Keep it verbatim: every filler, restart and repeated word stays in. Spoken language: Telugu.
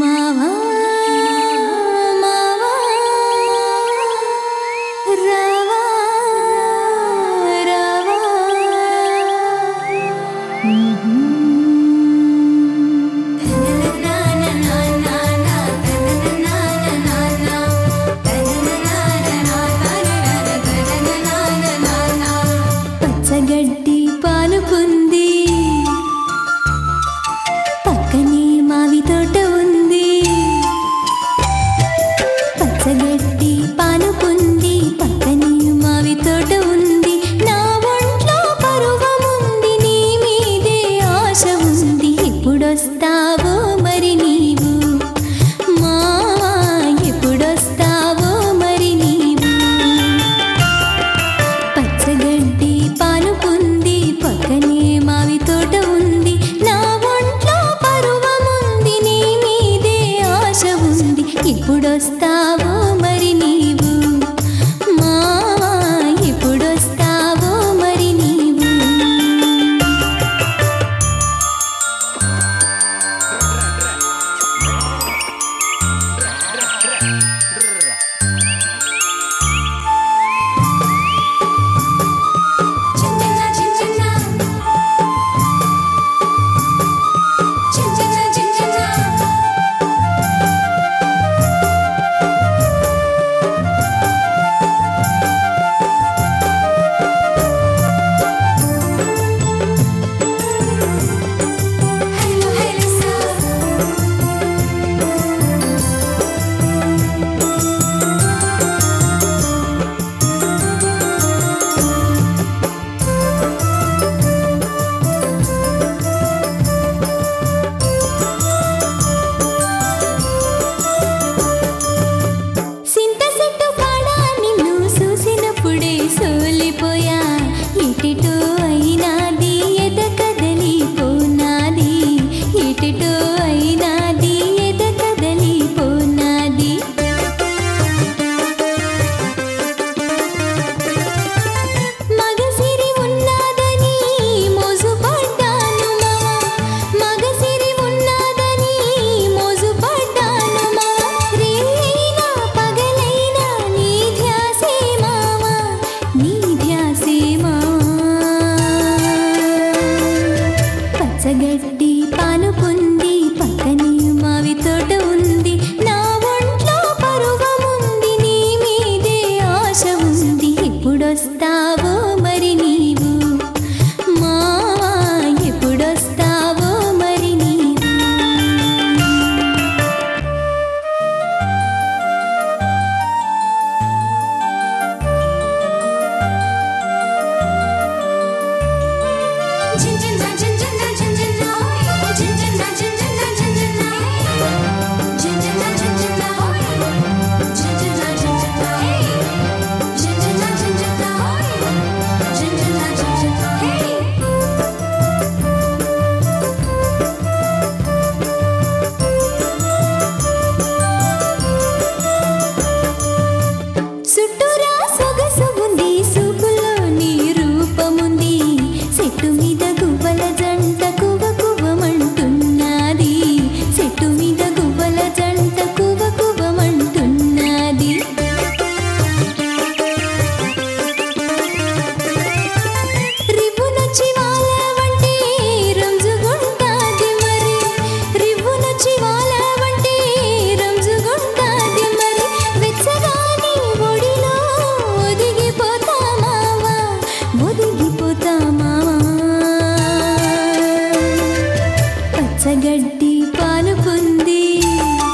మావా మావా రావా రావా పచ్చగడ్డి పానుకుంది పక్కనే మావి తోట ఉంది పచ్చగడ్డి పానుకుంది పక్కనే మావి తోట ఉంది నా ఒంట్లో పరువముంది నీ మీదే ఆశ ఉంది ఎప్పుడొస్తావో మరి నీవు మావా ఎప్పుడొస్తావో మరి నీవు పచ్చగడ్డి పానుకుంది పక్కనే మావి తోట ఉంది నా ఒంట్లో పరువముంది నీ మీదే ఆశ ఉంది ఎప్పుడొస్తావో మరి నీవు మావా ఎప్పుడొస్తావో మరి నీవు సింత సెట్టు కాడా నిన్ను చూసినప్పుడే సోలిపోయా ఎటెటో అయినాది ఎద కదలిపోనాది ఎటెటో అయినాది ఎద కదలిపోనాది మగసిరి ఉన్నాదని మోజుపడ్డాను మావా మగసిరి ఉన్నాదని మోజుపడ్డాను మావా రేయినా పగలైనా నీ ధ్యాసే మావా నీ ధ్యాసే మావా పచ్చగడ్డి పానుకుంది పక్కనే మావి తోట ఉంది నా ఒంట్లో పరువముంది నీ మీదే ఆశ ఉంది ఎప్పుడొస్తావో మరి నీవు మావా ఎప్పుడొస్తావో మరి నీవు చుట్టూరా సొగసు ఉంది సూపులో నీ రూపముంది చెట్టు మీద గువ్వల జంట కువ కువమంటున్నది చెట్టు మీద గువ్వల జంట కువ కువమంటున్నది రివ్వునొచ్చి వాళ్ళవంటే రంజుగుంటాది మరి రివ్వునొచ్చి వాళ్ళవంటే రంజుగుంటాది మరి వెచ్చగాని ఒడిలో ఒదిగిపోతా మావా ఒదిగిపోతా మావా పచ్చగడ్డి పానుకుంది